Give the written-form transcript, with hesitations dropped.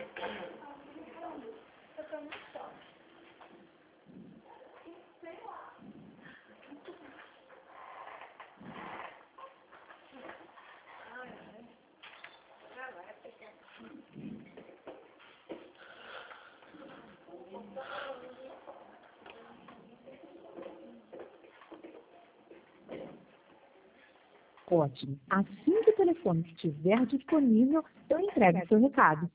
Ótimo. Assim que o telefone estiver disponível, eu entrego o seu recado.